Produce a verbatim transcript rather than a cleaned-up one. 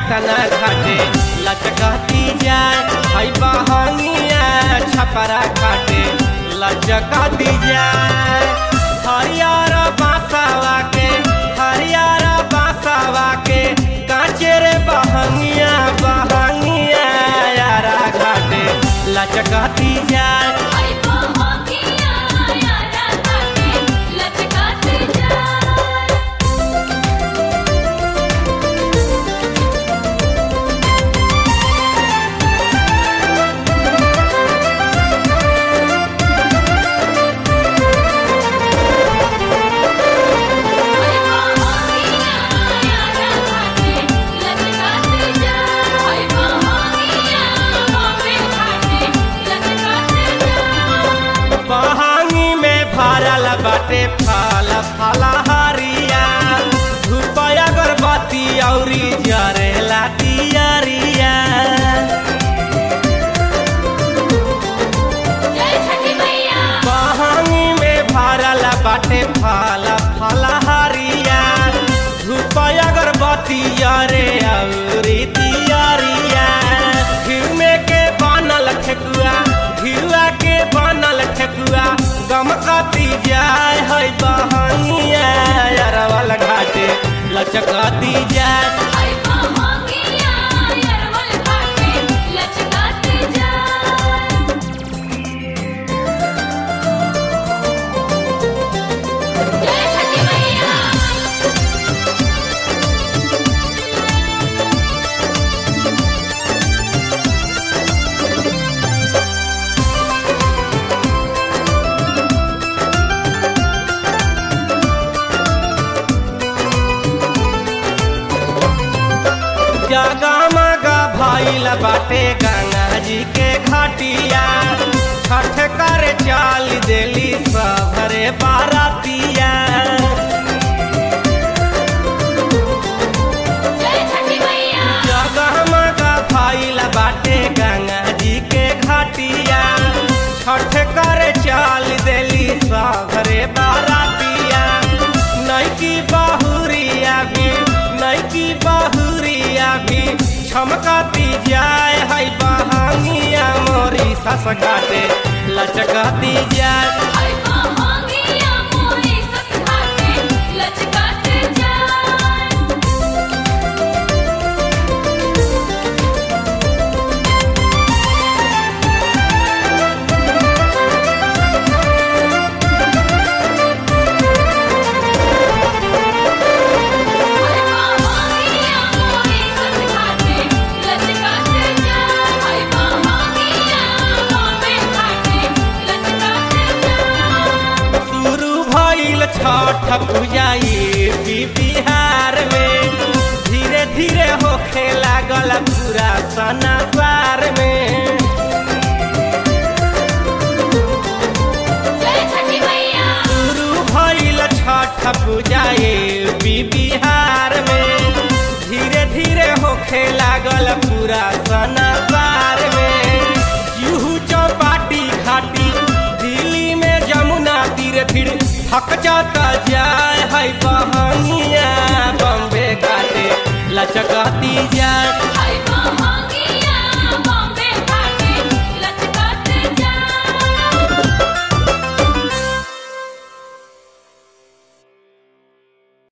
पटना घाटे लचकती जाए हई बहंगिया छपरा घाटे लचकती जाए। हरियर बांसवा के हरियर बांसवा के कांचे रे बहंगिया बहंगिया यारा घाटे लचकती जाए। बाटे फल फलहरिया धूप अगरबत्ती औरी जरेला दियरिया। बहंगी में भरल बाटे फल फलहरिया धूप अगरबत्ती जरे औरी दियरिया। घिउ में के बनल ठेकुआ घिउआ के बनल ठेकुआ गमकती जाए है बहंगिया अरवल घाटे लचकती जाए। जगमगा भइल बाटे गंगा जी के घाटिया छठ कर चाल देली सबरे बारातिया। जगमगा भइल बाटे गंगा जी के घाटिया छठ कर चाल देली सबरे बारातिया। नैकी बहुरिया भी नैकी बहुरिया भी छमकती जाए है बहंगिया मोरी सस घाटे लचकती जाए। छठ पूजा यूपी बिहार में धीरे धीरे होखे लागल पूरा संसार में। शुरू भइल छठ पूजा यूपी बिहार में धीरे धीरे होखे लागल पूरा संसार में। जुहू चौपाटी घाटी दिल्ली में जमुना तीर फिर थक जाता जाए है बहंगिया बम्बे घाटे लचकती जाए।